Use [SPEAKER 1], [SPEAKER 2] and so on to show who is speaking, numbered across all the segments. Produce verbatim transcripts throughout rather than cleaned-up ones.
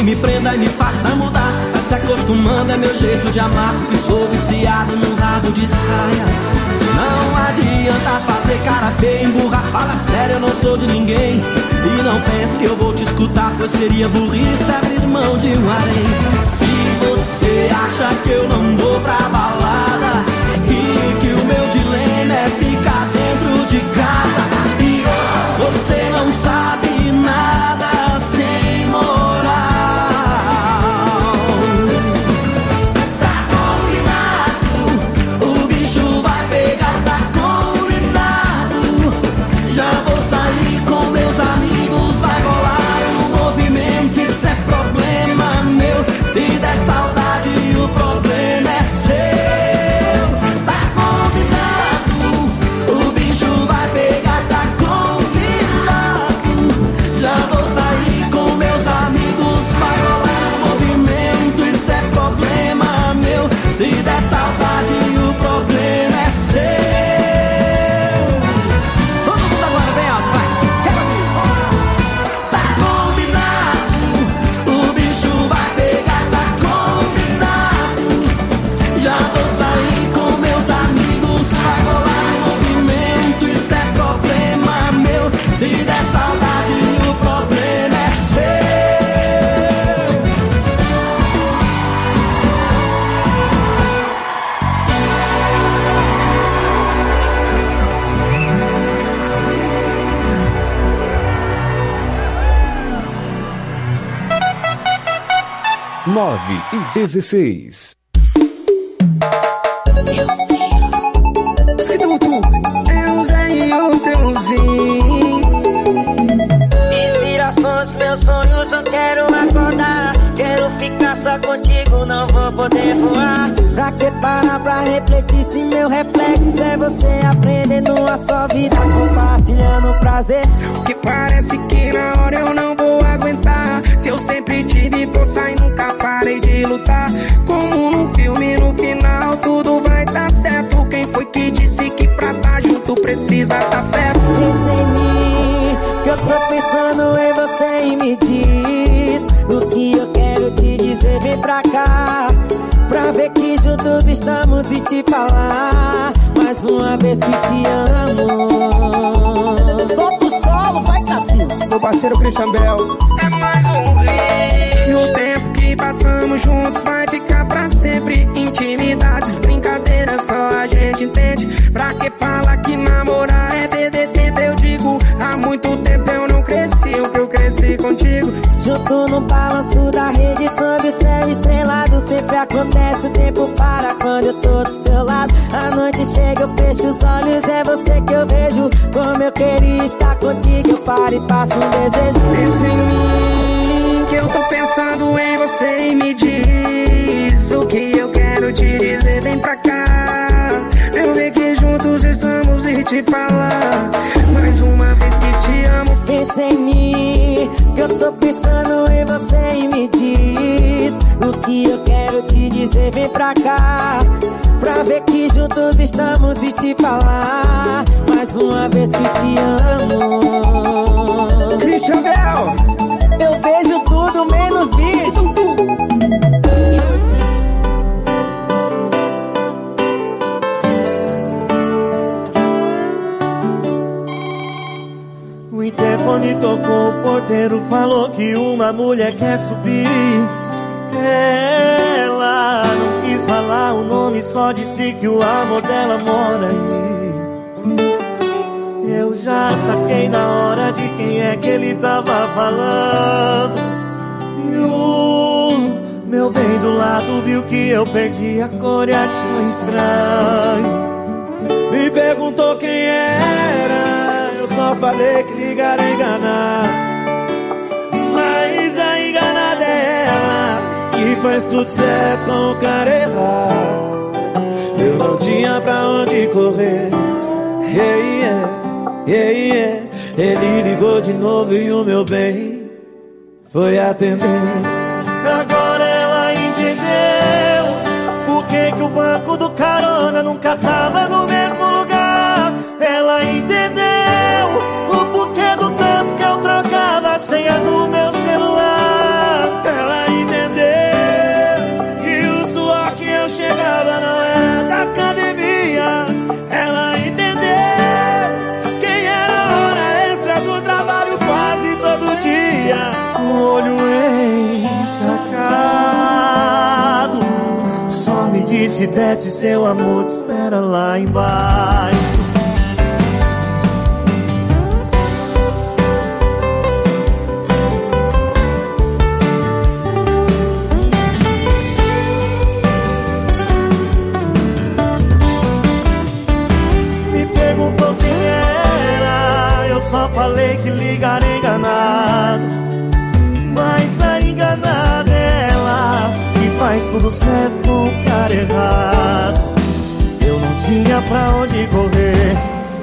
[SPEAKER 1] me prenda e me faça mudar. Vai se acostumando, é meu jeito de amar, que sou viciado num rabo de saia. Não adianta fazer cara feia, emburrar, fala sério, eu não sou de ninguém. E não pense que eu vou te escutar, pois seria burrice abrir mão de um harém. Se você acha que eu não vou pra balada e que o meu dilema é ficar dentro de casa, e você não sabe nada sem moral. Tá combinado, o bicho vai pegar, tá combinado. Já vou sair com meus amigos, vai rolar o movimento, isso é problema meu. Se der saudade, o problema é seu. Tá combinado, o bicho vai pegar, tá combinado. Já vou sair com meus amigos, vai rolar o movimento, isso é problema meu. Se der saudade, o problema é seu. Todo mundo agora, vem alto, vai. Quebra comigo. Tá combinado, o bicho vai pegar, tá combinado. Já vou sair com meus amigos, vai rolar movimento, isso é problema meu. Se der saudade, o problema é seu.
[SPEAKER 2] nove e dezesseis.
[SPEAKER 3] Inspirações, meus sonhos, não quero acordar. Quero ficar só contigo, não vou poder voar. Pra que parar pra refletir se meu reflexo é você aprendendo a sua vida, compartilhando prazer.
[SPEAKER 4] Que parece que na hora eu não vou aguentar. Se eu sempre tive força e nunca parei de lutar. Como num filme, no final tudo vai dar certo. Quem foi que disse que pra tá junto precisa tá perto?
[SPEAKER 3] Pensa em mim, que eu tô pensando em você e me diz o que eu quero te dizer, vem pra cá. Pra ver que juntos estamos e te falar mais uma vez que te amo. Solta o solo, vai Cassinho.
[SPEAKER 4] Meu parceiro Christian Bell. É mais um rei. E o tempo que passamos juntos vai ficar pra sempre. Intimidades, brincadeiras, só a gente entende. Pra que fala que namorar é D D T? Eu digo, há muito tempo eu não cresci o que eu cresci contigo.
[SPEAKER 3] Junto no balanço da rede, sob o céu estrelado. Sempre acontece, o tempo para quando eu tô do seu lado. A noite chega, eu fecho os olhos, é você que eu vejo. Como eu queria estar contigo, eu paro e faço um desejo.
[SPEAKER 4] Pensa em mim, que eu tô pensando em você e me diz o que eu quero te dizer, vem pra cá. Eu ver que juntos estamos e te falar mais uma vez que te amo.
[SPEAKER 3] Pensa em mim, que eu tô pensando em você e me diz o que eu quero te dizer, vem pra cá. Pra ver que juntos estamos e te falar mais uma vez que te amo.
[SPEAKER 4] Christian Bell.
[SPEAKER 3] Eu vejo tudo menos bicho.
[SPEAKER 5] O interfone tocou, o porteiro falou que uma mulher quer subir. Ela não quis falar o nome, só disse que o amor dela mora aí. Eu já saquei na hora de quem é que ele tava falando. E o meu bem do lado viu que eu perdi a cor e achou estranho. Me perguntou quem era, eu só falei que ligaram enganar. Mas a enganada é ela, que faz tudo certo com o cara errado. Eu não tinha pra onde correr. Yeah, yeah, yeah, yeah. Ele ligou de novo e o meu bem foi atender. Agora ela entendeu por que que o banco do carona nunca tava no mesmo lugar. Ela entendeu o porquê do tanto que eu trocava a senha do meu celular. Ela disse desce, seu amor te espera lá embaixo. Me perguntou quem era, eu só falei que ligaria enganado. Mas a enganada é ela, que faz tudo certo com o cara errado. Eu não tinha pra onde correr.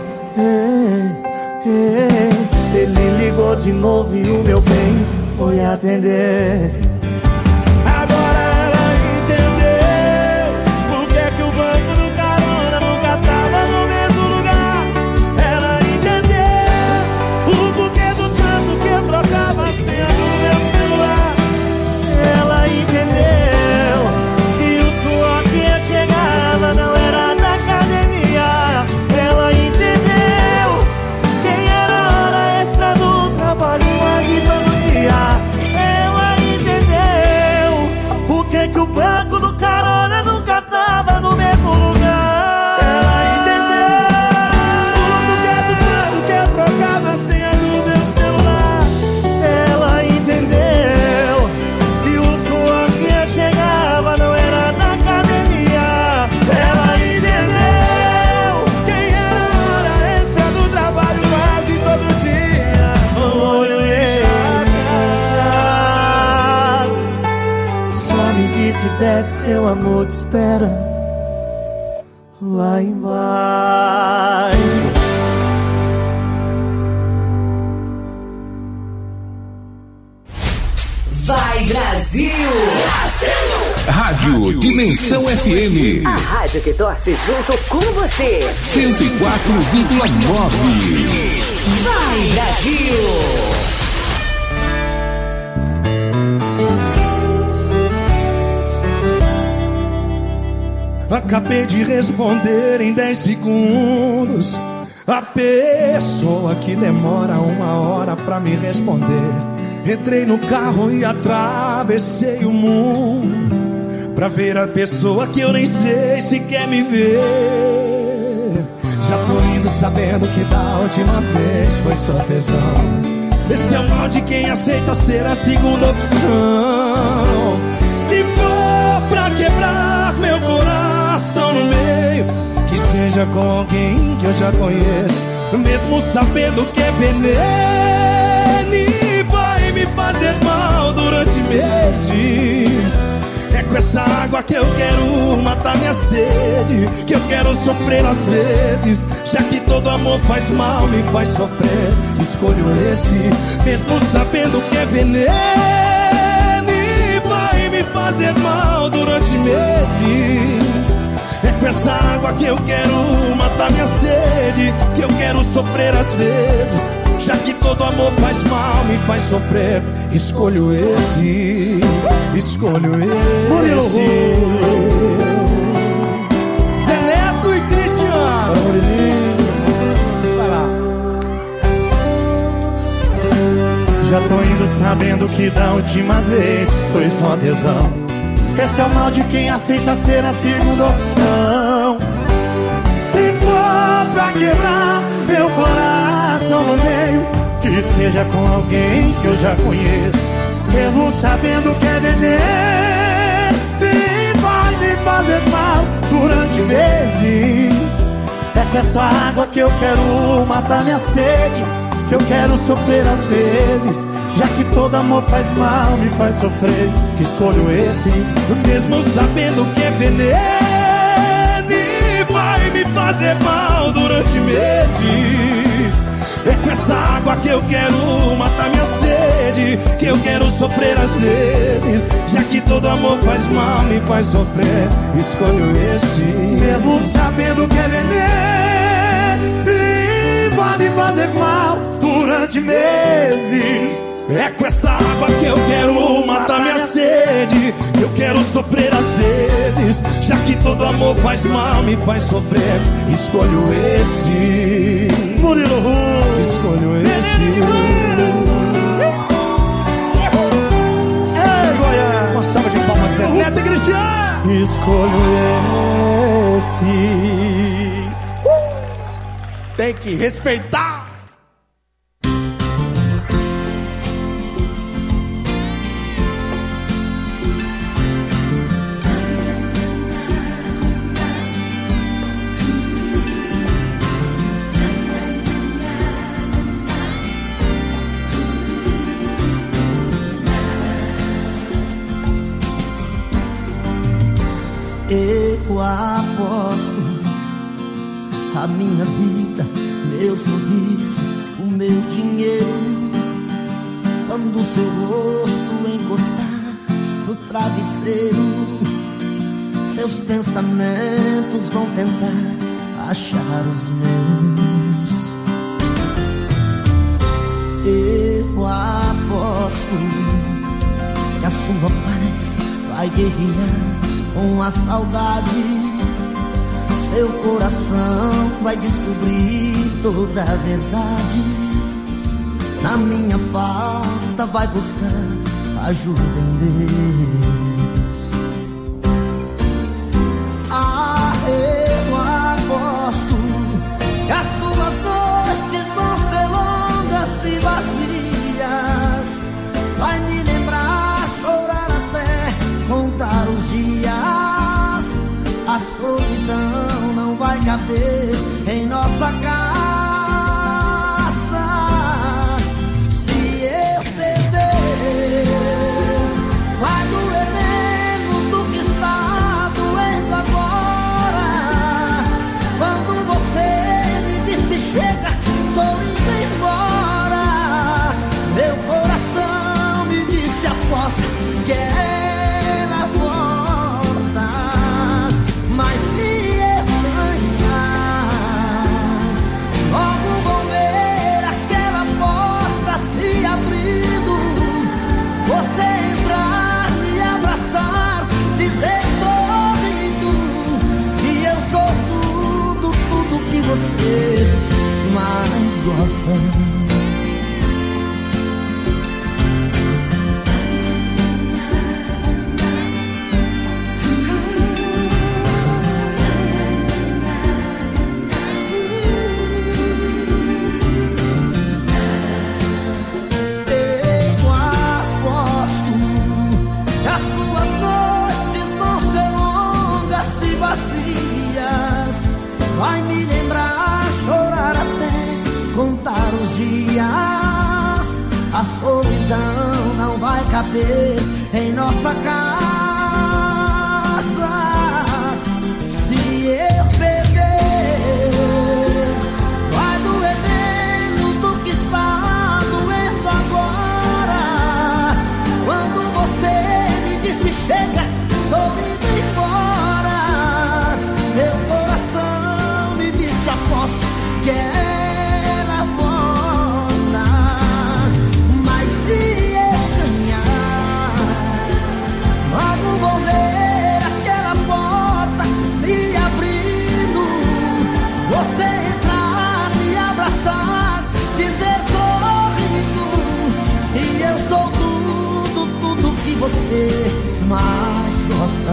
[SPEAKER 5] é, é. Ele ligou de novo e o meu bem foi atender. Agora ela entendeu por que é que o banco do carona nunca tava no mesmo lugar. Ela entendeu o porquê do tanto que eu trocava a senha do meu celular. Ela entendeu que o suor que chegava não era da academia. Ela entendeu quem era a hora extra do trabalho quase todo dia. Ela entendeu por que que o banco do carona nunca tava no mesmo lugar. Ela entendeu o porquê do tanto que eu trocava a senha do meu celular. Ela entendeu que o suor que chegava não era da academia. Ela entendeu quem era a hora extra do trabalho quase todo dia. O olho encharcado só me disse desce, seu amor te espera lá embaixo.
[SPEAKER 2] Vai Brasil! Rádio Dimensão F M
[SPEAKER 6] A rádio que torce junto com você.
[SPEAKER 2] cento e quatro vírgula nove.
[SPEAKER 6] Vai Brasil!
[SPEAKER 5] Acabei de responder em dez segundos. A pessoa que demora uma hora pra me responder. Entrei no carro e atravessei o mundo pra ver a pessoa que eu nem sei se quer me ver. Já tô indo sabendo que da última vez foi só tesão. Esse é o mal de quem aceita ser a segunda opção. Se for pra quebrar meu coração no meio, que seja com alguém que eu já conheço, mesmo sabendo que é veneno e vai me fazer mal durante meses. É com essa água que eu quero matar minha sede, que eu quero sofrer às vezes, já que todo amor faz mal, me faz sofrer. Escolho esse, mesmo sabendo que é veneno e vai me fazer mal durante meses. É com essa água que eu quero matar minha sede, que eu quero sofrer às vezes, já que todo amor faz mal, me faz sofrer. Escolho esse, escolho esse. Zé Neto e Cristiano. Vai lá. Já tô indo sabendo que da última vez foi só tesão. Esse é o mal de quem aceita ser a segunda opção. Se for pra quebrar meu coração no meio, que seja com alguém que eu já conheço, mesmo sabendo que é veneno e vai me fazer mal durante meses. É com essa água que eu quero matar minha sede, que eu quero sofrer às vezes, já que todo amor faz mal, me faz sofrer. Escolho esse, mesmo sabendo que é veneno e vai me fazer mal durante meses. É com essa água que eu quero matar minha sede, que eu quero sofrer às vezes, já que todo amor faz mal, me faz sofrer. Escolho esse, mesmo sabendo que é veneno e vai me fazer mal durante meses. É com essa água que eu quero matar minha sede, que eu quero sofrer às vezes, já que todo amor faz mal, me faz sofrer. Escolho esse, Murilo Ru, escolho esse. Ei, Goiás, uma salva de palmas, Zé Neto e Cristiano. escolho esse. Uh! Tem que respeitar.
[SPEAKER 1] Eu aposto a minha vida, meu sorriso, o meu dinheiro. Quando seu rosto encostar no travesseiro, seus pensamentos vão tentar achar os meus. Eu aposto que a sua paz vai guerrear com a saudade. Seu coração vai descobrir toda a verdade. Na minha falta vai buscar ajuda em Deus. Ah, eu aposto que as suas noites vão ser longas e vazias. Vai me lembrar, chorar até contar os dias. A solidão não vai caber em nossa casa. Se eu perder, vai doer menos do que está doendo agora. Quando você me disse chega, tô indo embora, meu coração me disse aposta que é. Você mais gosta. Eu aposto que as suas noites vão ser longas e vazias. Vai me lembrar, chorar até contar os dias. A solidão não vai caber em nossa casa. Se eu perder, vai doer menos do que está doendo agora. Quando você me disse chega, tô indo embora, meu coração aposto que ela volta. Mas se eu ganhar, logo vou ver aquela porta se abrindo. Você entrar, me abraçar, dizer sorrindo. E eu sou tudo, tudo que você mais gosta.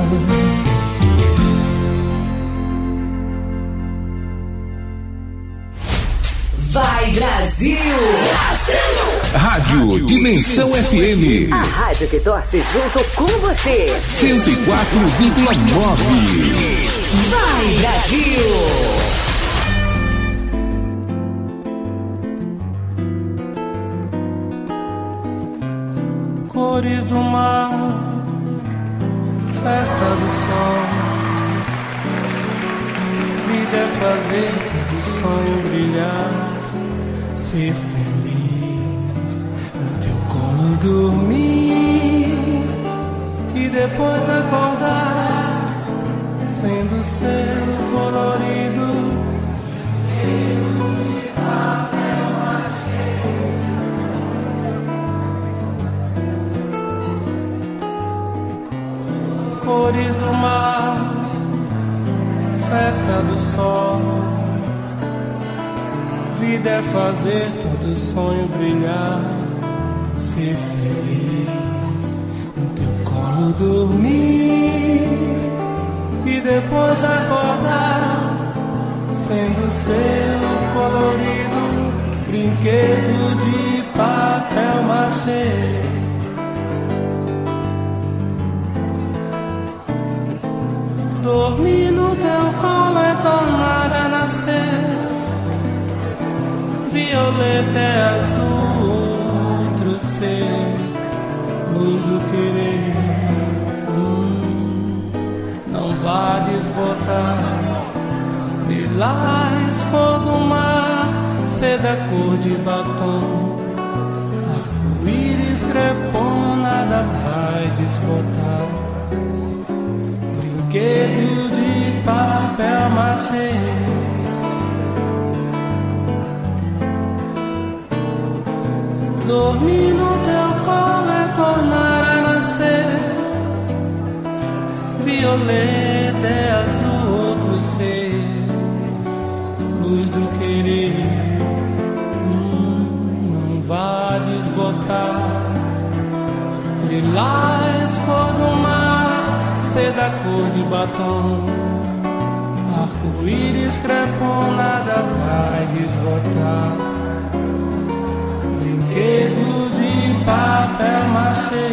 [SPEAKER 6] Vai Brasil! Brasil!
[SPEAKER 2] Rádio Dimensão F M.
[SPEAKER 6] A rádio que torce junto com você.
[SPEAKER 2] cento e quatro vírgula nove.
[SPEAKER 6] Vai Brasil!
[SPEAKER 4] Cores do mar, festa do sol. Vida é fazer todo sonho brilhar. Ser feliz, no teu colo dormir e depois acordar, sendo céu colorido. De papel machê. Cores do mar, festa do sol. Vida é fazer todo sonho brilhar. Ser feliz, no teu colo dormir
[SPEAKER 7] e depois acordar sendo seu colorido brinquedo de papel machê. Dormir no teu colo é tornar a nascer. Violeta é azul, outro ser, luz do querer. Hum, não vá desbotar. Lilás, cor do mar, seda, cor de batom. Arco-íris, crepom, nada vai desbotar. Brinquedo de papel machê. Dormir no teu colo é tornar a nascer. Violeta é azul, outro ser, luz do querer. Hum, não vá desbotar. Lilás, cor do mar, seda, cor de batom. Arco-íris, crepom, nada vai desbotar. Brinquedo de papel machê.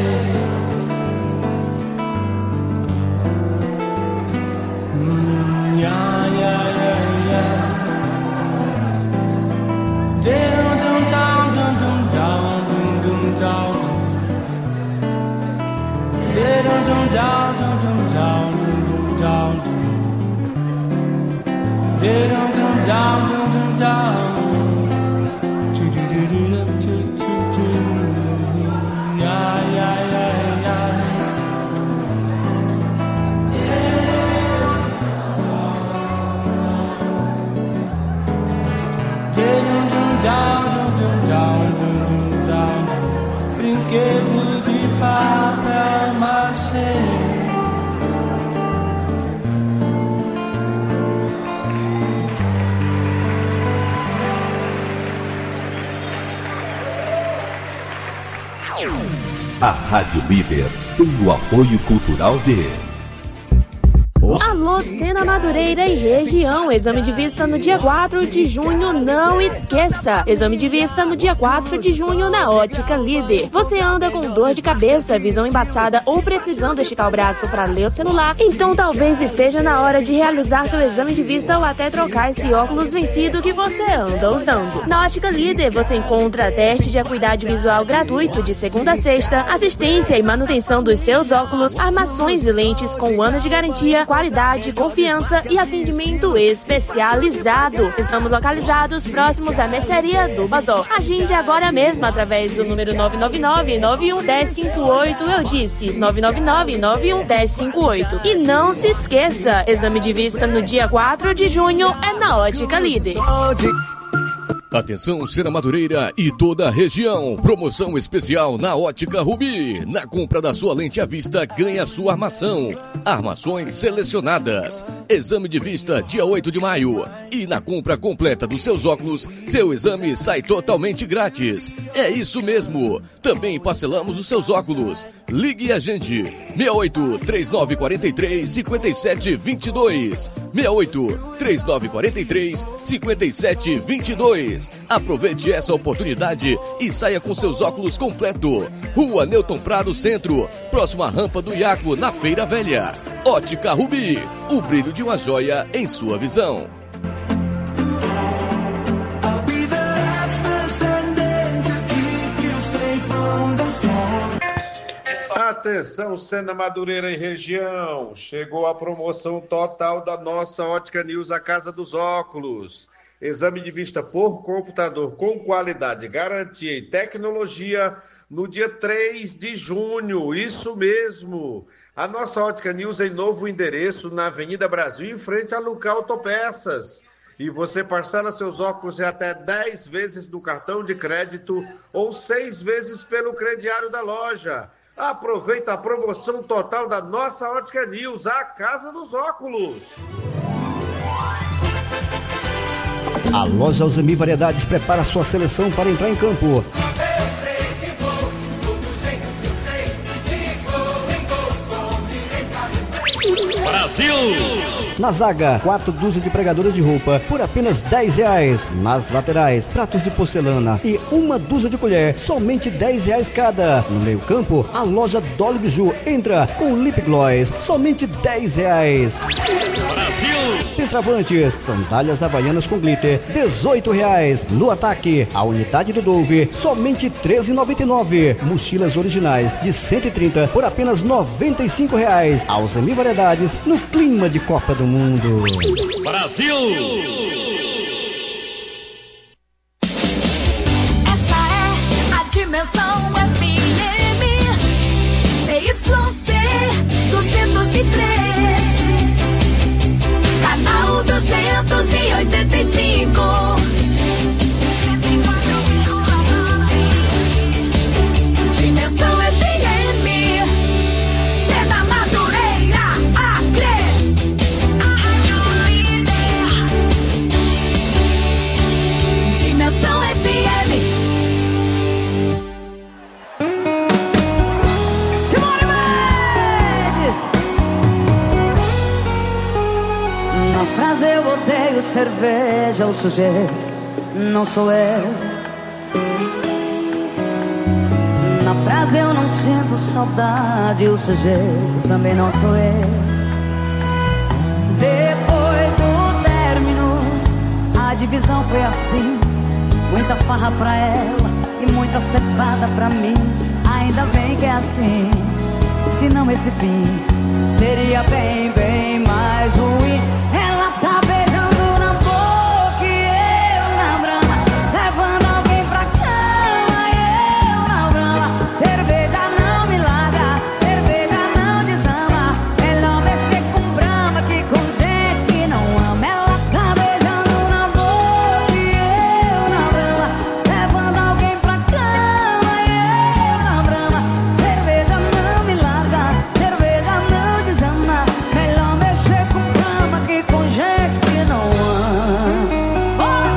[SPEAKER 7] Hum, ya, ya, ya, ya. Dum dum down, dum dum down, dum dum down. Dum dum down, dum dum down, dum dum down. Dum dum down, dum dum down. Do do do do do do do. Ya ya ya ya. Dum dum down, dum dum down, dum dum down. Brinquedo de papel machê.
[SPEAKER 2] A Rádio Líder tem o apoio cultural de...
[SPEAKER 8] Alô, Sena Madureira e região. Exame de vista no dia quatro de junho, não esqueça. Exame de vista no dia quatro de junho na Ótica Líder. Você anda com dor de cabeça, visão embaçada ou precisando esticar o braço para ler o celular? Então talvez esteja na hora de realizar seu exame de vista ou até trocar esse óculos vencido que você anda usando. Na Ótica Líder você encontra teste de acuidade visual gratuito de segunda a sexta, assistência e manutenção dos seus óculos, armações e lentes com um ano de garantia, qualidade, confiança e atendimento especializado. Estamos localizados próximos à mercearia do Bazó. Agende agora mesmo através do número nove nove nove, nove um um zero cinco oito. Eu disse nove nove nove, nove um um zero cinco oito. E não se esqueça, exame de vista no dia quatro de junho é na Ótica Líder.
[SPEAKER 9] Atenção, Sena Madureira e toda a região. Promoção especial na Ótica Rubi. Na compra da sua lente à vista, ganha sua armação. Armações selecionadas. Exame de vista dia oito de maio. E na compra completa dos seus óculos, seu exame sai totalmente grátis. É isso mesmo. Também parcelamos os seus óculos. Ligue a gente. seis oito, três nove quatro três, cinco sete dois dois. seis oito, três nove quatro três, cinco sete dois dois. Aproveite essa oportunidade e saia com seus óculos completo. Rua Newton Prado Centro, próxima à rampa do Iaco, na Feira Velha. Ótica Rubi, o brilho de uma joia em sua visão.
[SPEAKER 10] Atenção, Sena Madureira e região, chegou a promoção total da nossa Ótica News, a Casa dos Óculos. Exame de vista por computador com qualidade, garantia e tecnologia no dia três de junho, isso mesmo. A nossa Ótica News em novo endereço na Avenida Brasil, em frente a Luca Autopeças. E você parcela seus óculos em até dez vezes no cartão de crédito ou seis vezes pelo crediário da loja. Aproveita a promoção total da nossa Ótica News, a Casa dos Óculos.
[SPEAKER 11] A loja Alzemi Variedades prepara sua seleção para entrar em campo.
[SPEAKER 12] Brasil!
[SPEAKER 11] Na zaga, quatro dúzias de pregadores de roupa por apenas dez reais. Nas laterais, pratos de porcelana e uma dúzia de colher, somente dez reais cada. No meio campo, a loja Dolly Biju entra com lip gloss, somente dez reais. Brasil! Centroavantes, sandálias havaianas com glitter, dezoito reais. No ataque, a unidade do Dove, somente treze reais e noventa e nove centavos. Mochilas originais de cento e trinta por apenas noventa e cinco reais. Alzemi Variedades, no clima de Copa do Mundo.
[SPEAKER 9] Brasil!
[SPEAKER 12] Essa é a Dimensão F M C Y C duzentos e três, canal duzentos e oitenta e cinco. Dimensão F M, Seda Madureira, Acre. Dimensão F M. Simone Mendes. Na frase eu odeio cerveja, o sujeito não sou eu. Na frase eu não sinto saudade, o sujeito também não sou eu. Depois do término, a divisão foi assim: muita farra pra ela e muita cepada pra mim. Ainda bem que é assim, senão esse fim seria bem, bem mais ruim. Ela tá beijando na boca e eu na brama, levando alguém pra cama e eu na brama. Cerveja não me larga, cerveja não desama. Melhor mexer com brama que com gente que não ama. Ela tá beijando na boca e eu na brama, levando alguém pra cama e eu na brama. Cerveja não me larga, cerveja não desama. Melhor mexer com brama que com gente que não ama. Bora!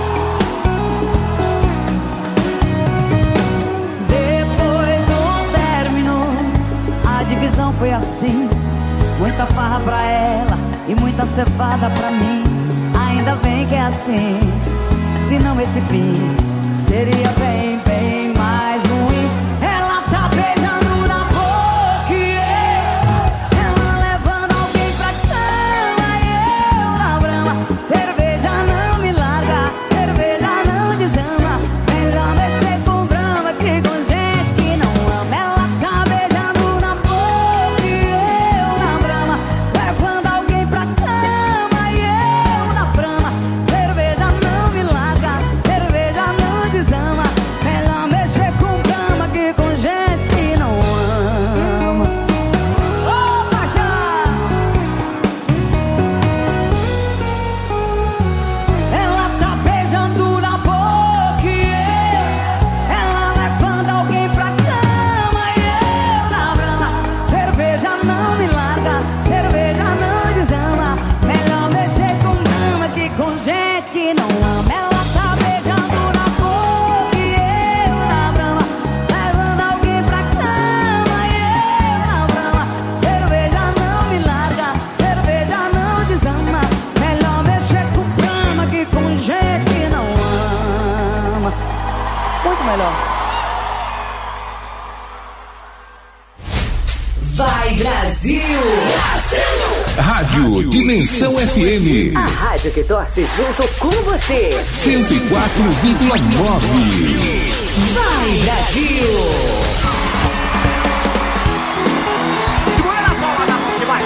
[SPEAKER 12] Depois do término, a divisão foi assim: muita farra pra ela e muita cevada pra mim. Ainda bem que é assim, senão esse fim seria bem, bem mais ruim. Ela tá beijando na boca e eu, ela levando alguém pra cama e eu na brama. Cerveja não me larga, cerveja não desama. Melhor mexer com brama que com gente que não ama. Ela tá beijando na boca e eu na brama, levando alguém pra cama e eu na brama. Cerveja não me larga, cerveja não desama. Melhor mexer com brama que com gente que não ama. Ô, paixão! Ela tá beijando na boca e eu, ela levando alguém pra cama e eu na brama. Cerveja não me larga, cerveja não desama. Melhor mexer com brama que com gente que não ama. Ela tá beijando na boca e eu na brama, levando alguém pra cama e eu na brama. Cerveja não me larga, cerveja não desama. Melhor mexer com brama que com gente que não ama. Muito melhor.
[SPEAKER 6] Vai Brasil!
[SPEAKER 2] Rádio Dimensão F M
[SPEAKER 6] A rádio que torce junto com você.
[SPEAKER 2] cento e quatro vírgula nove.
[SPEAKER 6] Vai Brasil!
[SPEAKER 4] Segura na palma da mão, você vai.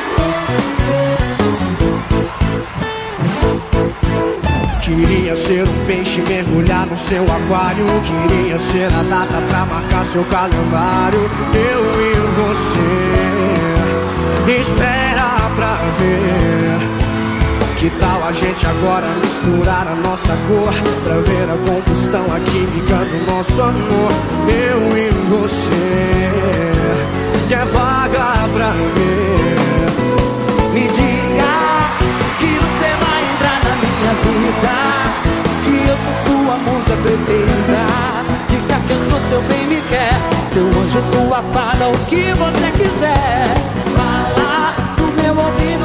[SPEAKER 4] Queria ser um peixe, mergulhar no seu aquário. Queria ser a data pra marcar seu calendário. Eu e você, espera pra ver. Que tal a gente agora misturar a nossa cor, pra ver a combustão, a química do nosso amor. Eu e você, que é vaga pra ver.
[SPEAKER 1] Me diga que você vai entrar na minha vida, que eu sou sua musa preferida. Diga que eu sou seu bem me quer, seu anjo, sua fada, o que você quiser. Fala no meu ouvido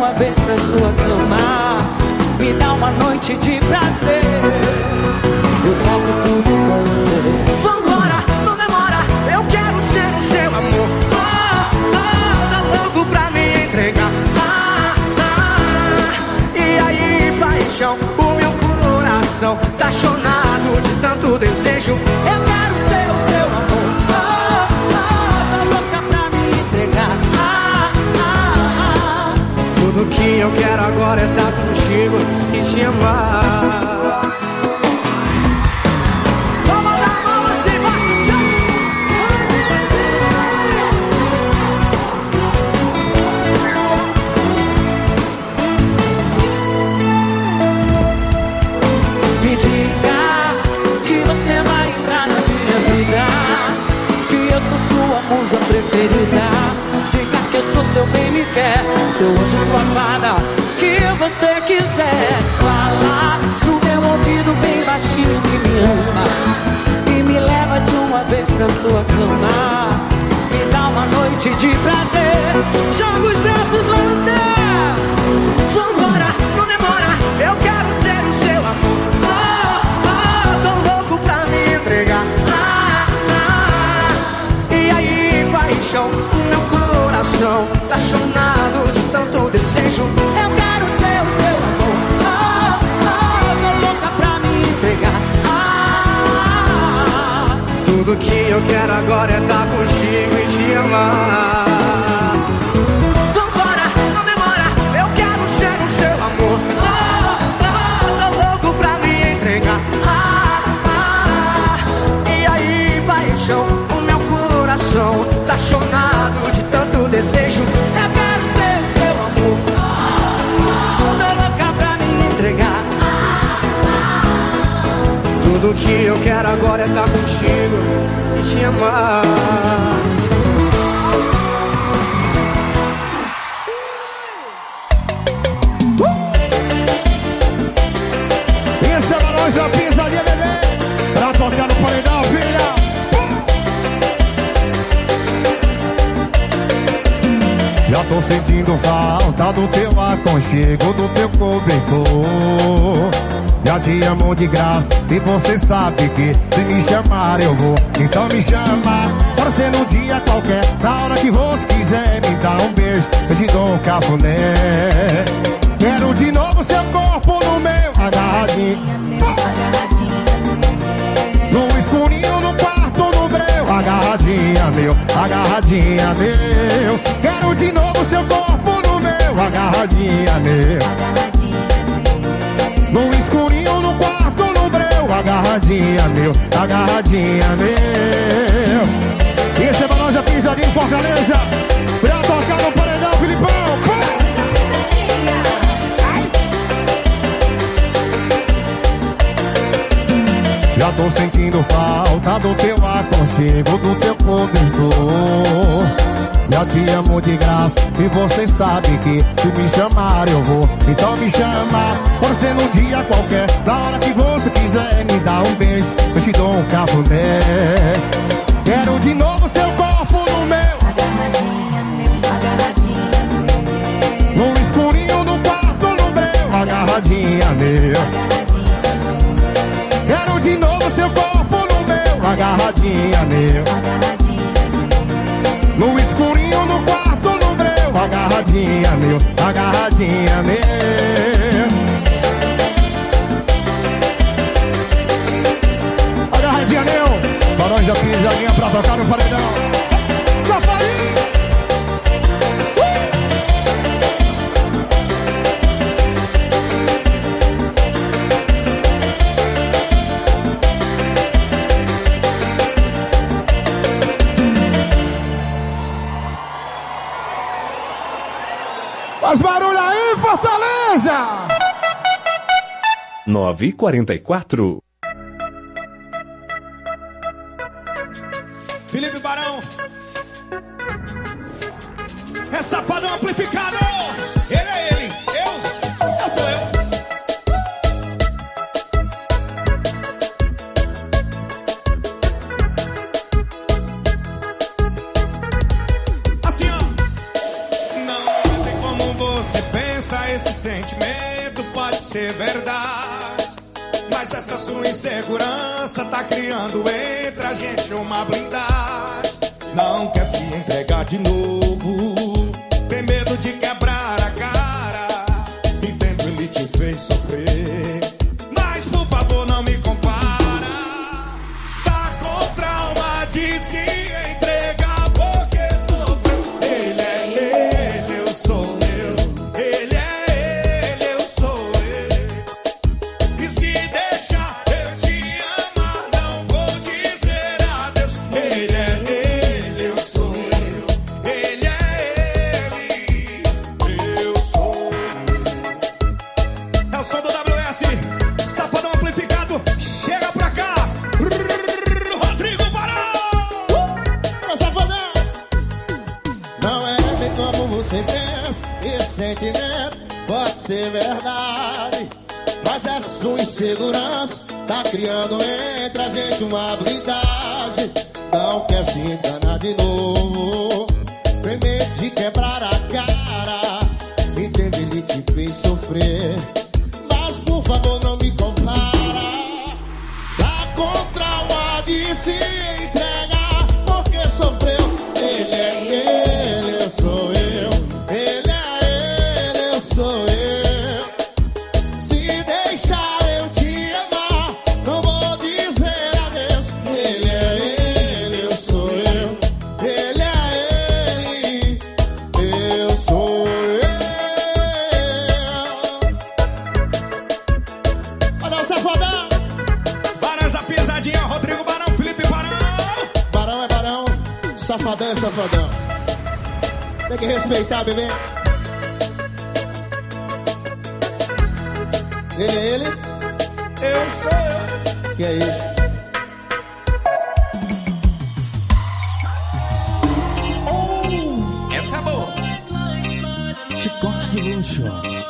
[SPEAKER 7] uma vez pra sua cama. Me dá uma noite de prazer. Eu toco tudo com você.
[SPEAKER 4] Vambora, não demora, eu quero ser o seu amor. Ah, ah, tá louco pra me entregar. Ah, ah, e aí, paixão, o meu coração tá chonado de tanto desejo. Eu quero ser o seu amor. Ah, ah, tá louca pra me entregar. Ah, ah, ah, tudo que eu quero agora é estar contigo e te amar.
[SPEAKER 7] Musa preferida, diga que eu sou seu bem me quer, seu anjo, sua fada, que você quiser. Fala no meu ouvido bem baixinho que me ama e me leva de uma vez pra sua cama. Me dá uma noite de prazer, joga os braços lá no céu.
[SPEAKER 4] Vambora, não demora, eu quero ser o seu amor. Ah, ah, tô louco pra me entregar. O meu coração tá chonado de tanto desejo. Eu quero ser o seu amor. Ah, ah, tô louca pra me entregar. Ah, tudo que eu quero agora é estar contigo e te amar. Vambora, não demora, eu quero ser o seu amor. Ah, ah, tô louco pra me entregar. Ah, ah, e aí, paixão, o meu coração tá chonado de tanto desejo. Eu quero ser o seu amor. Tô louca pra me entregar. Tudo que eu quero agora é estar contigo e te amar.
[SPEAKER 13] Isso é Barões da Pisadinha, bebê. Pra tocar no paredão, filha. Já tô sentindo falta do teu aconchego, do teu cobertor. Já te amo de graça e você sabe que se me chamar eu vou. Então me chama, pode ser num dia qualquer, na hora que você quiser. Me dá um beijo, eu te dou um cafuné. Quero de novo seu corpo no meu, agarradinho, no escurinho, no quarto, no breu. Agarradinha meu, agarradinha meu. Quero de novo seu corpo no meu, agarradinha meu. No escurinho, no quarto, no breu. Agarradinha meu, agarradinha meu. Esse é pra nós a pisadinha em Fortaleza. Pra tocar no paredão, Filipão. Já tô sentindo falta do teu aconchego, do teu cobertor. Já te amo de graça e você sabe que se me chamar eu vou. Então me chama, pode ser num dia qualquer, na hora que você quiser. Me dá um beijo, eu te dou um cafuné. Quero de novo seu corpo no meu, agarradinha meu, agarradinha meu. No escurinho, no quarto, no breu. Agarradinha meu. Quero de novo seu corpo no meu, agarradinha meu. No escurinho, no quarto, no breu. Agarradinha meu, agarradinha meu. Agarradinha meu. Barões da Pisadinha pra tocar no paredão. Safarinho. Faz barulho aí, Fortaleza!
[SPEAKER 2] nove e quarenta e quatro.
[SPEAKER 13] Felipe Barão. É safadão amplificado. Ele é ele. Eu. Eu sou eu. Assim, ó. Não tem como você pensar. pensa, esse sentimento pode ser verdade, mas essa sua insegurança tá criando entre a gente uma blindagem. Não quer se entregar de novo, tem medo de quebrar a cara. Entendo, ele te fez sofrer, mas por favor não me compara. Tá com trauma de se entregar porque sofreu. Ele é ele, eu sou eu. Ele é ele, eu sou eu. E se deixar eu te amar, não vou dizer adeus. Ele é ele, eu sou eu. Ele é ele, eu sou eu. É o som do W S, Safadão amplificado. Chega pra cá, Rodrigo Barão.
[SPEAKER 14] Ô, Safadão! Não é bem como você pensa, esse sentimento pode ser verdade, mas essa sua insegurança tá criando entre a gente uma blindagem. Não quer se enganar de novo, tem medo de quebrar a cara. Entende, ele te fez sofrer, mas por favor não me compara. Tá com trauma de se entregar porque sofreu. Ele é ele, eu sou eu. Ele é ele, eu sou eu. Se deixar eu te amar, não vou dizer adeus. Ele é ele, eu sou eu. Ele é ele, eu sou eu. Olha o Safadão.
[SPEAKER 13] Barões, a pisadinha, Rodrigo Barão, Felipe Barão.
[SPEAKER 14] Barão é barão, Safadão é safadão. Tem que respeitar, bebê. Ele é ele,
[SPEAKER 13] eu sou eu.
[SPEAKER 14] Que é isso?
[SPEAKER 7] Oh, essa é boa. Chicote de luxo.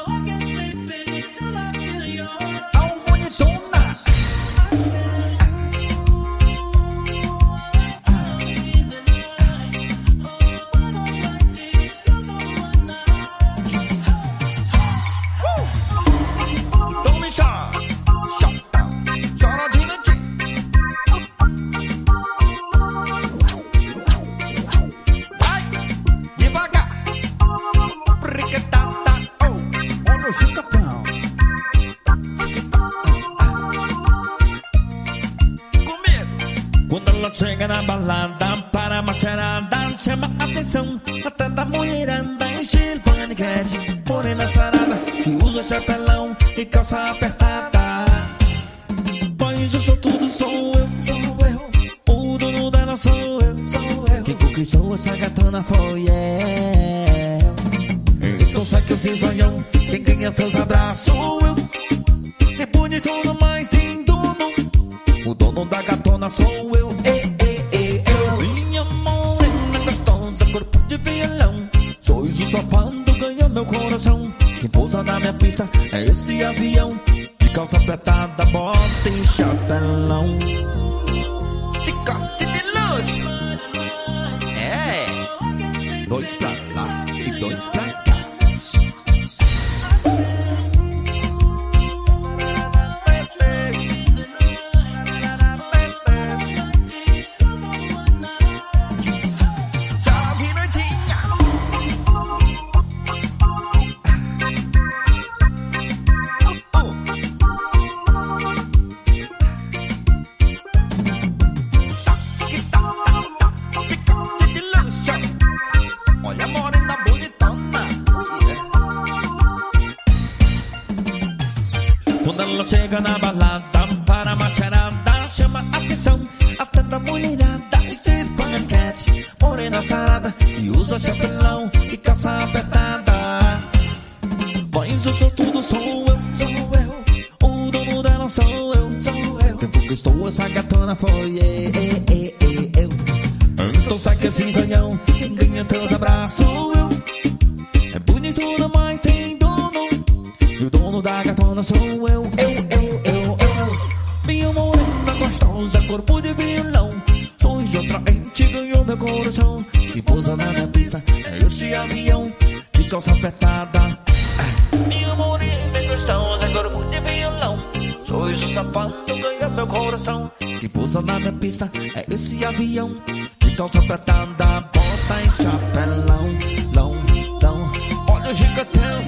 [SPEAKER 7] Alfonitona. Tome chá. Chata. Choradinha de. Vai. Devagar. Priquetata. Oh. Olha o chicapão. Quando ela chega na balada para a macharada, chama a atenção até da mulherada, estilo paniquete, morena sarada, que usa chapelão e calça apertada. Pois eu sou tudo, sou eu, sou eu. O dono dela sou eu, sou eu. Quem conquistou essa gatona foi eu. Então sai que eu sei zoião, quem ganha teus abraços sou eu. É bonito, mas tem dono. O dono da gatona sou eu. Ei, ei, ei, eu. Minha morena gostosa, corpo de violão. Sois o sofando, ganhou meu coração. Quem pousa na minha pista é esse avião. De calça apertada, bota e chapelão. Chicote de luxo. É. Dois pra lá e dois pra cá. Quando ela chega na balada para a macharada, chama a atenção até da mulherada, estilo paniquete, morena sarada, que usa chapelão e calça apertada. Mas eu sou tudo, sou eu, sou eu. O dono dela sou eu, sou eu. Quem conquistou essa gatona foi eu. Então sai que esse sonhão, quem ganha teus abraços sou eu. É bonito, mas tem dono. E o dono da gatona sou eu, eu, eu, eu, eu. Minha morena gostosa, corpo de violão. Sois atraente, ganhou meu coração. E pousa na minha pista, é esse avião. De calça apertada, é.
[SPEAKER 15] pousar na minha pista. É esse avião que calça apertada, bota em chapelão, lão, lão. Olha o gigantão.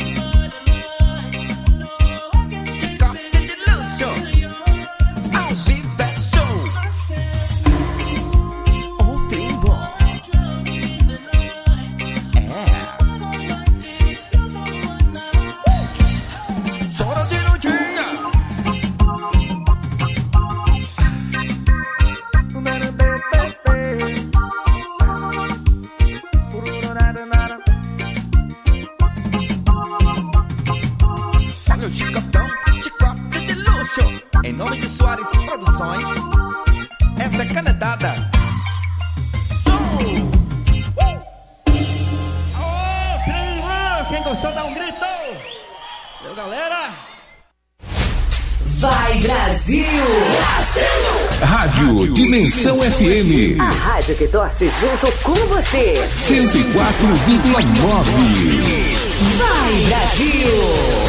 [SPEAKER 15] Em nome de Soares Produções, essa é canetada.
[SPEAKER 7] Aô, primo! Quem gostou dá um grito! Valeu, galera!
[SPEAKER 6] Vai Brasil! Brasil!
[SPEAKER 2] Rádio Dimensão F M.
[SPEAKER 6] A rádio que torce junto com você.
[SPEAKER 2] cento e quatro vírgula nove.
[SPEAKER 6] Vai Brasil!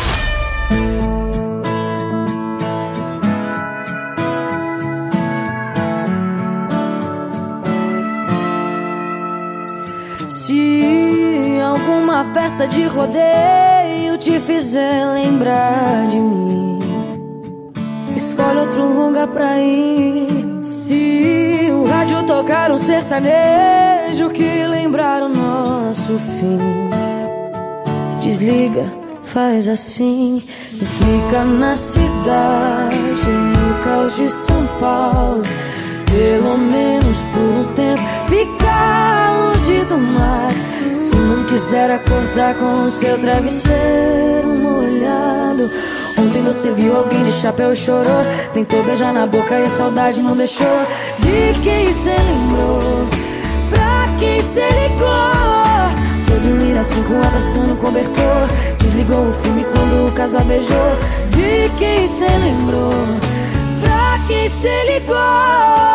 [SPEAKER 16] Se alguma festa de rodeio te fizer lembrar de mim, escolhe outro lugar pra ir. Se o rádio tocar um sertanejo que lembrar o nosso fim, desliga, faz assim. Fica na cidade, no caos de São Paulo, pelo menos por um tempo. Fica longe do mato, se não quiser acordar com o seu travesseiro molhado. Ontem você viu alguém de chapéu e chorou, tentou beijar na boca e a saudade não deixou. De quem cê lembrou? Pra quem cê ligou? Foi dormir assim com abraçando o cobertor, desligou o filme quando o casal beijou. De quem cê lembrou? Pra quem cê ligou?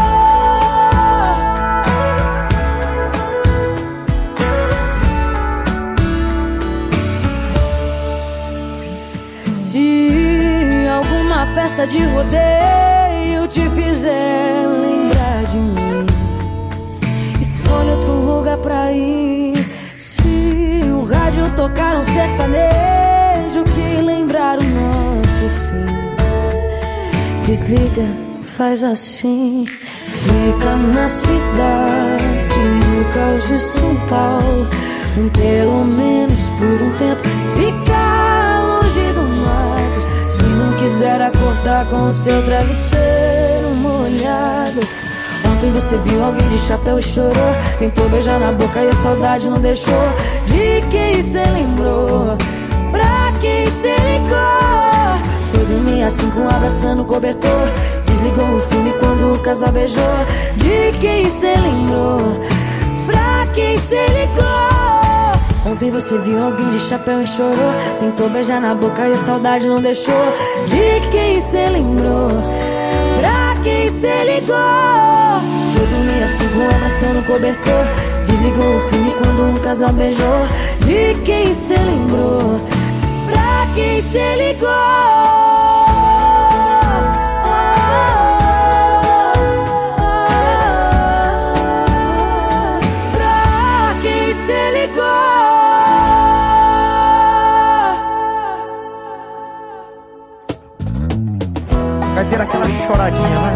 [SPEAKER 16] Se alguma festa de rodeio te fizer lembrar de mim, escolhe outro lugar pra ir. Se o rádio tocar um sertanejo que lembrar o nosso fim, desliga, faz assim. Fica na cidade, no caos de São Paulo, pelo menos por um tempo. Fica longe do mato, se não quiser acordar com o seu travesseiro molhado. Ontem você viu alguém de chapéu e chorou, tentou beijar na boca e a saudade não deixou. De quem cê lembrou? Pra quem cê ligou? Foi dormir assim com abraçando o cobertor, desligou o filme quando o casal beijou. De quem cê lembrou? Pra quem cê ligou? Ontem você viu alguém de chapéu e chorou, tentou beijar na boca e a saudade não deixou. De quem cê lembrou? Pra quem cê ligou? Foi dormir assim com abraçando o cobertor, desligou o filme quando um casal beijou. De quem cê lembrou? Pra quem cê ligou?
[SPEAKER 17] Vai ter aquela choradinha, né?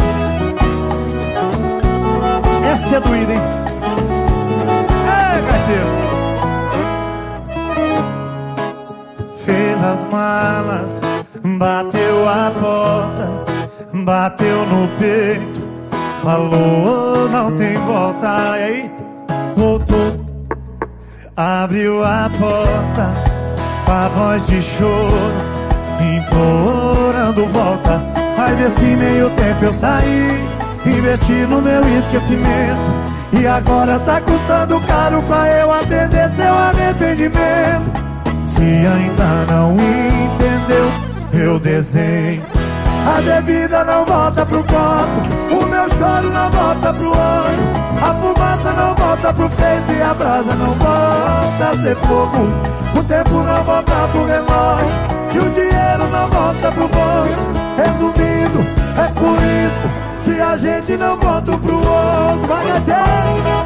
[SPEAKER 17] Essa é doída, hein? É, carteiro. Fez as malas, bateu a porta, bateu no peito, falou não tem volta. E aí, voltou, abriu a porta, com a voz de choro, implorando volta. Mas desse meio tempo eu saí, investi no meu esquecimento, e agora tá custando caro pra eu atender seu arrependimento. Se ainda não entendeu, eu desenho. A bebida não volta pro copo, o meu choro não volta pro olho, a fumaça não volta pro peito e a brasa não volta a ser fogo. O tempo não volta pro relógio e o dinheiro não volta pro bolso. Resumindo, é por isso que a gente não volta um pro outro. Vai, Gatinho!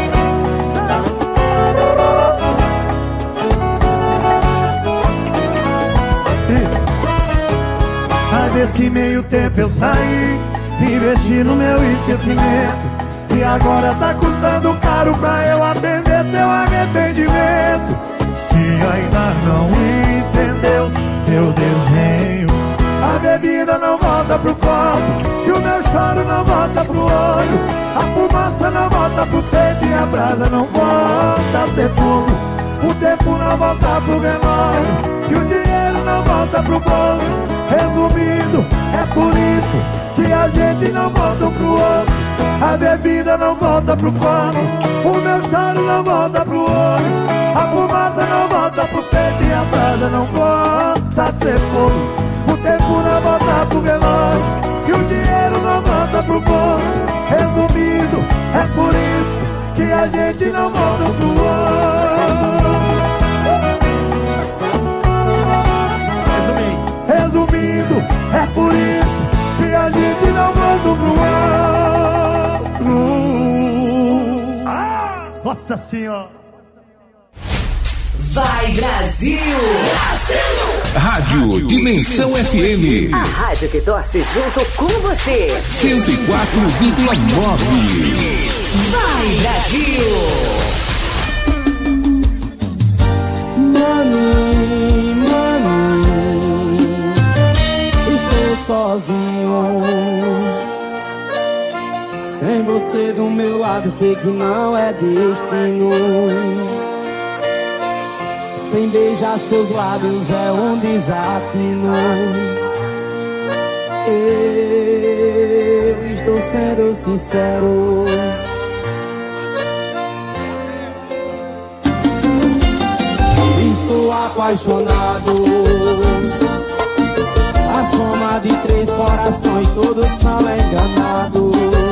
[SPEAKER 17] Mas nesse meio tempo eu saí, investi no meu esquecimento, e agora tá custando caro pra eu atender seu arrependimento. Se ainda não entendeu meu desenho, a bebida não volta pro copo, e o meu choro não volta pro olho, a fumaça não volta pro peito e a brasa não volta a ser fogo. O tempo não volta pro relógio e o dinheiro não volta pro bolso. Resumindo, é por isso que a gente não volta um pro outro. A bebida não volta pro copo, o meu choro não volta pro olho, a fumaça não volta pro peito e a brasa não volta a ser fogo. O tempo não volta pro relógio e o dinheiro não volta pro bolso. Resumindo, é por isso que a gente não volta um pro outro. Resumindo, é por isso que a gente não volta um pro outro. Ah, nossa senhora.
[SPEAKER 6] Vai, Brasil! Brasil!
[SPEAKER 2] Rádio Dimensão F M.
[SPEAKER 6] A rádio que torce junto com você.
[SPEAKER 2] cento e quatro vírgula nove.
[SPEAKER 6] Vai, Brasil!
[SPEAKER 1] Mami, mami, estou sozinho. Sem você do meu lado, sei que não é destino. Sem beijar seus lábios é um desatino. Eu estou sendo sincero. Estou apaixonado. A soma de três corações, todos são enganados.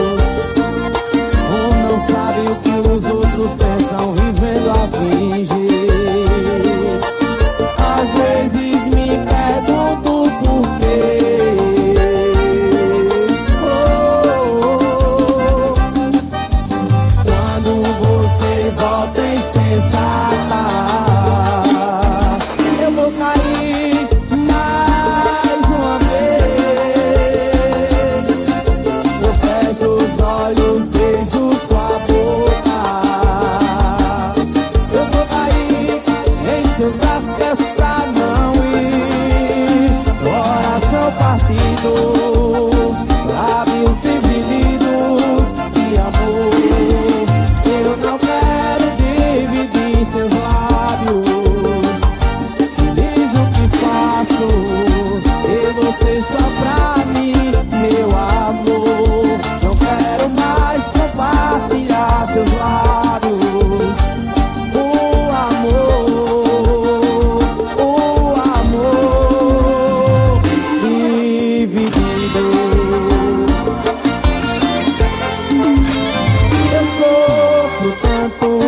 [SPEAKER 1] Um não sabe o que os outros pensam, vivendo a fingir. Às vezes me pergunto por quê. Oh, oh, oh. Quando você volta insensata, eu vou cair mais uma vez. Eu fecho os olhos, beijo sua boca. Eu vou cair em seus braços, peço pra não ir. Coração partido, lábios divididos de amor. Eu não quero dividir seus lábios. Diz o que faço, e você só pra mim, meu amor. Não quero mais compartilhar seus lábios. O amor, o amor dividido. Eu sofro tanto.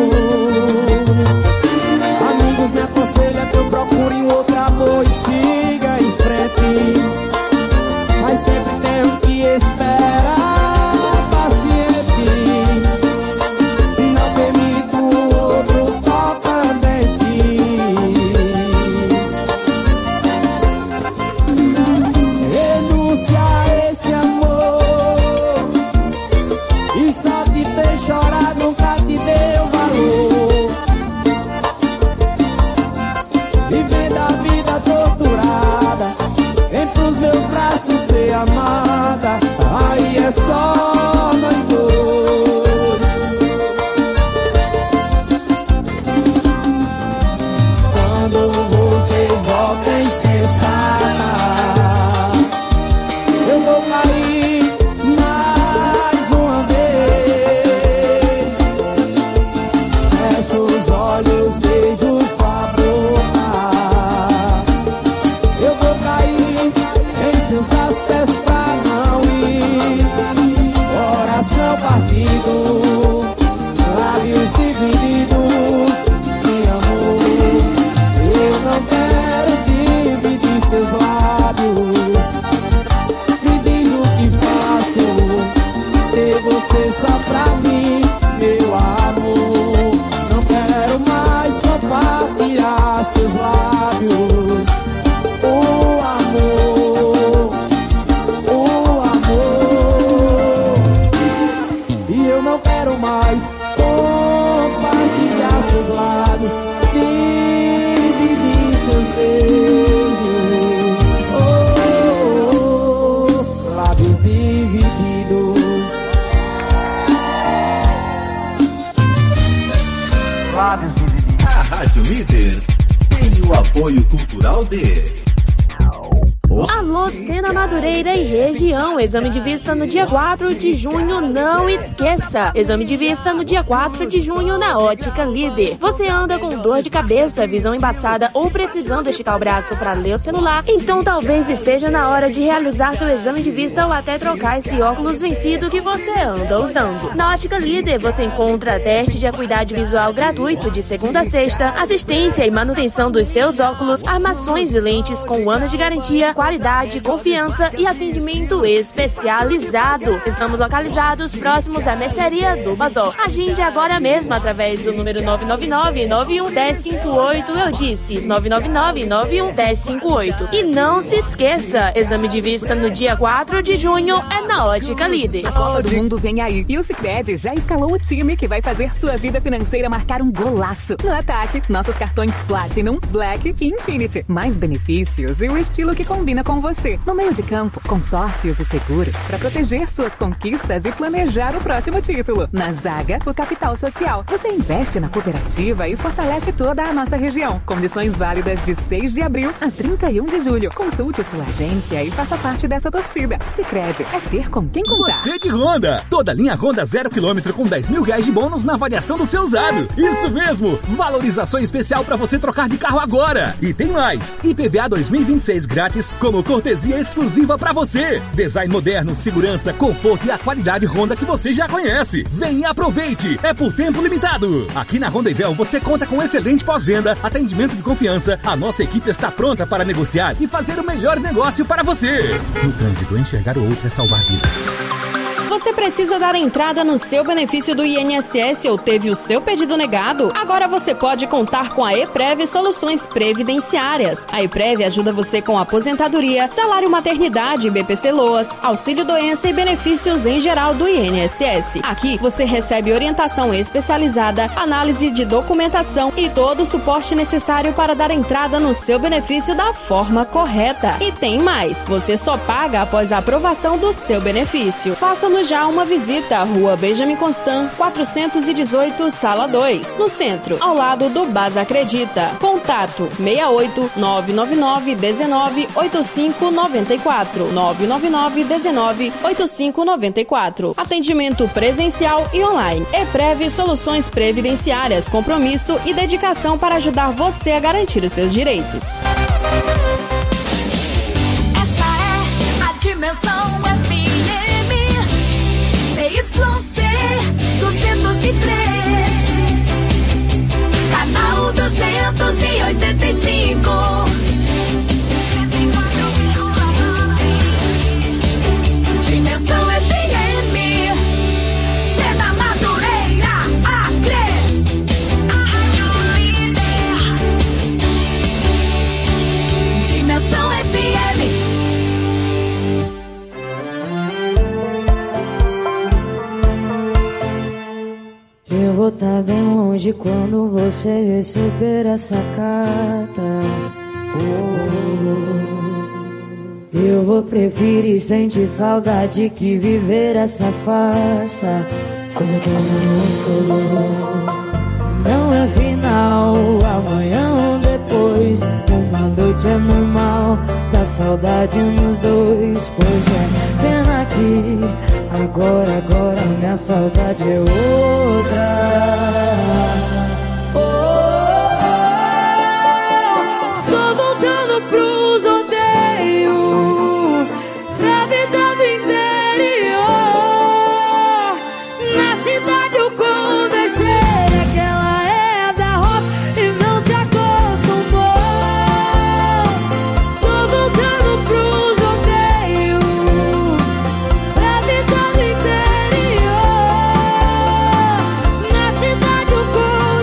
[SPEAKER 1] Amigos me aconselham que eu procure um outro amor e siga em frente, mas sempre tenho que esperar paciente. Não permito o outro tocando em ti. Renúncia a esse amor, e só te fez chorar, nunca te deu valor. Vivendo a vida torturada, vem pros meus braços ser amada. Aí é só nós dois. Quando você volta insensata, eu vou cair mais uma vez. Fecho os olhos, beijo sua boca. Eu vou cair em seus braços, peço pra não ir. Coração partido, lábios divididos de amor. Eu não quero dividir seus lábios. Me diz o que faço,
[SPEAKER 2] Líder.
[SPEAKER 8] Alô, Sena Madureira e região. Exame de vista no dia quatro de junho, não esqueça. Exame de vista no dia quatro de junho na Ótica Líder. Você anda com dor de cabeça, visão embaçada ou precisando esticar o braço para ler o celular? Então talvez esteja na hora de realizar seu exame de vista ou até trocar esse óculos vencido que você anda usando. Na Ótica Líder você encontra teste de acuidade visual gratuito de segunda a sexta, assistência e manutenção dos seus óculos, armações e lentes com um ano de garantia, qualidade, confiança e atendimento especializado. Estamos localizados próximos à mercearia do Bazó. Agende agora mesmo através do número nove nove nove, nove um um zero cinco oito. Eu disse nove nove nove, nove um um zero cinco oito. E não se esqueça, exame de vista no dia quatro de junho é na Ótica Líder.
[SPEAKER 18] A Copa do Mundo vem aí e o Sicredi já escalou o time que vai fazer sua vida financeira marcar um golaço. No ataque, nossos cartões Platinum, Black e Infinity. Mais benefícios e o estilo que combina com você. No meio de campo, consórcios e seguros para proteger suas conquistas e planejar o próximo título. Na zaga, o capital social. Você investe na cooperativa e fortalece toda a nossa região. Condições válidas de seis de abril a trinta e um de julho. Consulte sua agência e faça parte dessa torcida. Sicredi é ter com quem contar.
[SPEAKER 19] Você de Honda. Toda linha Honda zero quilômetro com dez mil reais de bônus na avaliação do seu usado. Isso mesmo. Valorização especial para você trocar de carro agora. E tem mais. I P V A dois mil e vinte e seis grátis como cortesia exclusiva para você. Design moderno, segurança, conforto e a qualidade Honda que você já conhece. Vem e aproveite. É por tempo limitado. Aqui na Honda Ivel você conta com excelente pós-venda, atendimento de confiança. A nossa equipe está pronta para negociar e fazer o melhor negócio para você. No trânsito, enxergar o outro é salvar vidas.
[SPEAKER 20] Você precisa dar entrada no seu benefício do I N S S ou teve o seu pedido negado? Agora você pode contar com a EPREV Soluções Previdenciárias. A EPREV ajuda você com aposentadoria, salário maternidade, B P C Loas, auxílio doença e benefícios em geral do I N S S. Aqui você recebe orientação especializada, análise de documentação e todo o suporte necessário para dar entrada no seu benefício da forma correta. E tem mais, você só paga após a aprovação do seu benefício. Faça-nos já uma visita à Rua Benjamin Constant, quatrocentos e dezoito, Sala dois, no centro, ao lado do Baza Acredita. Contato seis oito nove nove nove um nove oito cinco nove quatro, nove nove nove um nove oito cinco nove quatro. Atendimento presencial e online. EPREV Soluções Previdenciárias, compromisso e dedicação para ajudar você a garantir os seus direitos.
[SPEAKER 21] Essa é a Dimensão F M Y C duzentos e três, canal duzentos e oitenta e cinco. Dimensão F M, Sena Madureira, Acre. Dimensão F M.
[SPEAKER 16] Eu vou estar bem longe quando você receber essa carta. Oh, eu vou preferir sentir saudade que viver essa farsa, coisa que eu não sou. Não é final, amanhã ou depois. Uma noite é normal, dá saudade nos dois. Pois é, pena que agora, agora minha saudade é outra. Oh, oh, oh. Tô voltando pros rodeios, pra vida do interior. Na cidade eu conversei, aquela é da roça e não se acostumou. Tô voltando pros rodeios, pra vida do interior. Na cidade eu conversei.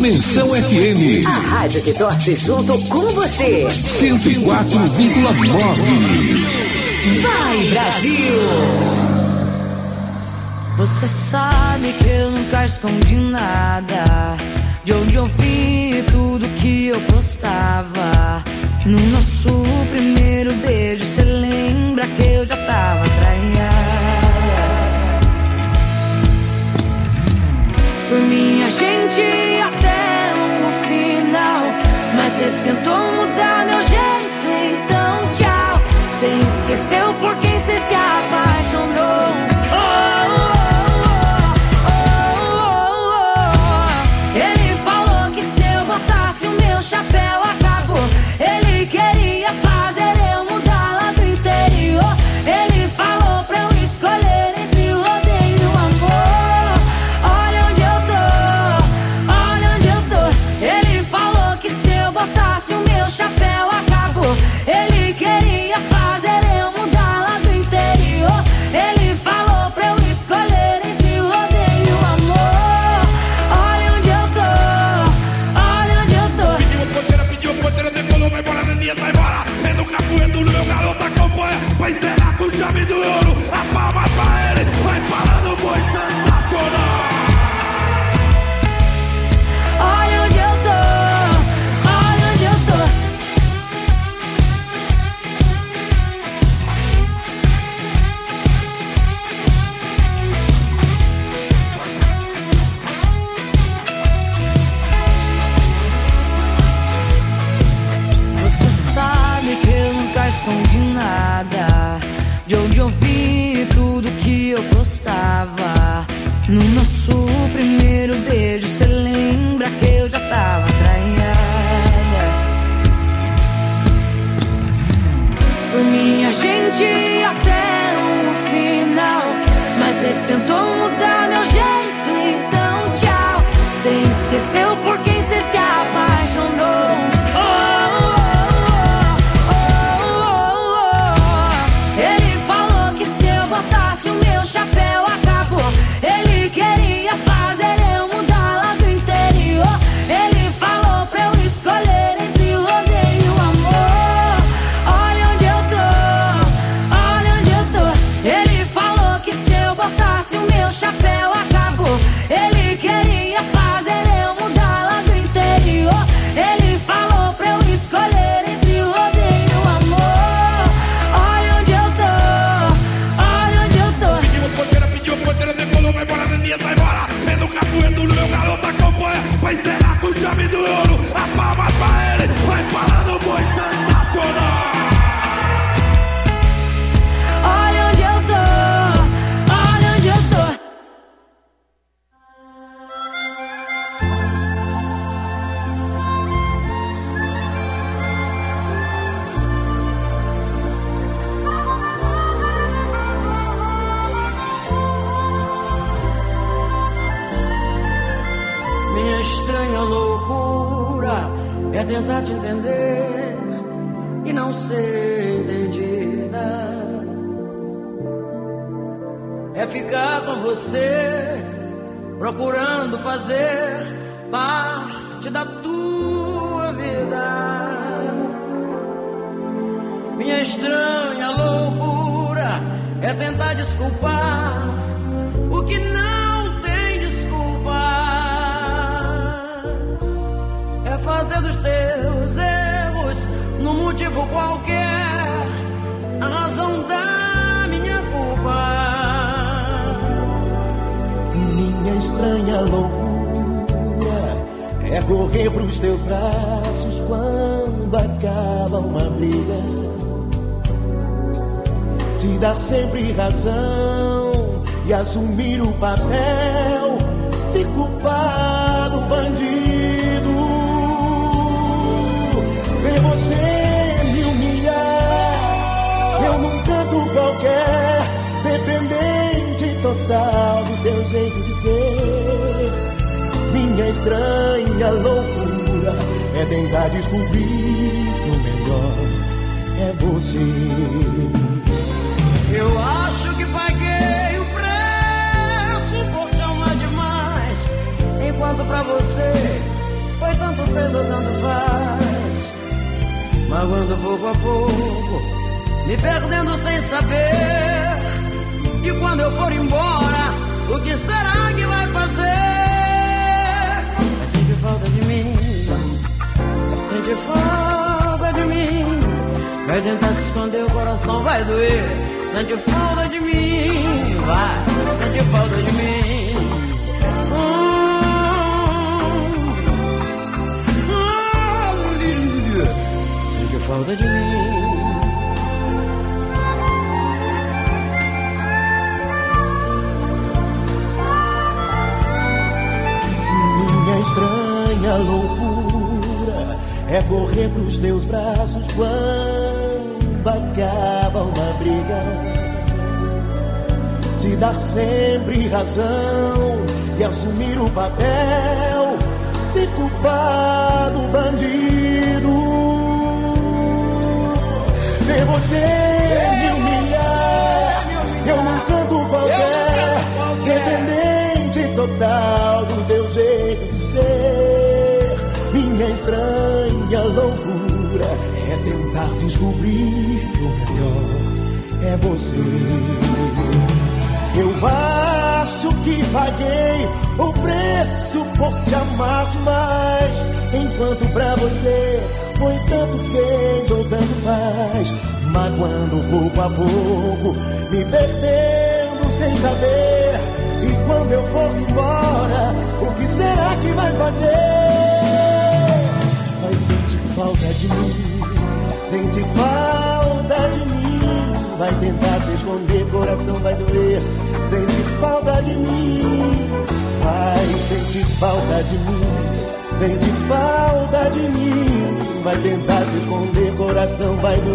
[SPEAKER 2] Dimensão F M.
[SPEAKER 6] A rádio que torce junto com você.
[SPEAKER 2] cento e quatro vírgula nove.
[SPEAKER 6] Vai, Brasil!
[SPEAKER 16] Você sabe que eu nunca escondi nada. De onde eu vi tudo que eu postava. No nosso primeiro beijo, cê lembra que eu já tava traiada. Por mim a gente ia até o final, mas cê tentou mudar meu jeito, então tchau. Cê esqueceu por quem cê se apaixonou. Oh, oh, oh, oh. Ele falou que se eu botasse o meu chapéu acabou. Ele queria fazer eu mudar lá do interior. Ele falou pra eu escolher entre o odeio e o amor. Olha onde eu tô, olha onde eu tô. Ele falou que se eu botasse o meu chapéu acabou. Ele queria fazer eu mudar lá do interior. Ele falou pra eu escolher entre o odeio e o amor. Olha onde eu tô, olha onde eu tô.
[SPEAKER 4] Pediu porteira, pediu porteira, decolou, vai embora, Neninha, vai embora. É no capoeiro, meu garoto acompanha. Vai encerrar com o chave do ouro. A palma pra ele, vai parando o boi sensacional.
[SPEAKER 16] Olha onde eu tô, olha onde eu tô. Você sabe que eu nunca escondi nada. De onde eu vi tudo que eu postava. No nosso primeiro beijo, cê lembra que eu já tava traiada. Por mim a gente ia até o final, mas cê tentou mudar meu jeito, então tchau. Cê esqueceu por quem cê se apaixonou. Oh, oh, oh, oh, oh. Ele falou que se eu botasse o meu chapéu acabou. Ele queria fazer eu mudar lá do interior. Ele falou pra eu escolher entre o odeio e o amor. Olha onde eu tô, olha onde eu tô. Ele falou que se eu botasse o meu chapéu acabou. Ele queria fazer eu mudar lá do interior. Ele falou pra eu escolher entre o odeio e o amor. Olha onde eu tô, olha onde eu tô.
[SPEAKER 4] Pediu porteira, pediu porteira, decolou, vai embora, Neninha, vai embora. É no capoeiro, meu garoto acompanha. Vai encerrar com o chave do ouro. A palma pra ele, vai parando o boi sensacional.
[SPEAKER 16] Olha onde eu tô, olha onde eu tô.
[SPEAKER 1] Minha estranha loucura é tentar te entender e não ser entendida. É ficar com você, procurando fazer parte da tua vida. Minha estranha loucura é tentar desculpar o que não tem desculpa. É fazer dos teus erros num motivo qualquer a razão da minha culpa.
[SPEAKER 5] Minha estranha loucura é correr pros teus braços quando acaba uma briga, te dar sempre razão e assumir o papel de culpado bandido. Ver você me humilhar, eu num canto qualquer, dependente total do teu jeito de ser. Minha estranha loucura é tentar descobrir que o melhor é você.
[SPEAKER 1] Eu acho que paguei o preço por te amar demais, enquanto pra você foi tanto fez ou tanto faz, magoando pouco a pouco, me perdendo sem saber. E quando eu for embora, o que será que vai fazer? Vai sentir falta de mim, sentir falta de mim. Vai tentar se esconder, o coração vai doer. Sente falta de mim, vai, sente falta de mim. Sente falta de mim.
[SPEAKER 5] Minha estranha loucura é correr pros teus braços quando acaba uma briga, te dar sempre razão e assumir o papel de culpado bandido. Ver você me humilhar, eu num canto qualquer, dependente total do teu jeito de ser. Minha estranha loucura é tentar descobrir que o melhor é você. Eu acho que paguei o preço por te amar demais, enquanto pra você foi tanto fez ou tanto faz, magoando pouco a pouco, me perdendo sem saber. E quando eu for embora, o que será que vai fazer? Vai sentir falta de mim, sentir falta de mim. Vai tentar se esconder, coração vai doer. Sentir falta de mim, vai sentir falta de mim, sentir falta de mim. Vai tentar se esconder, coração vai doer.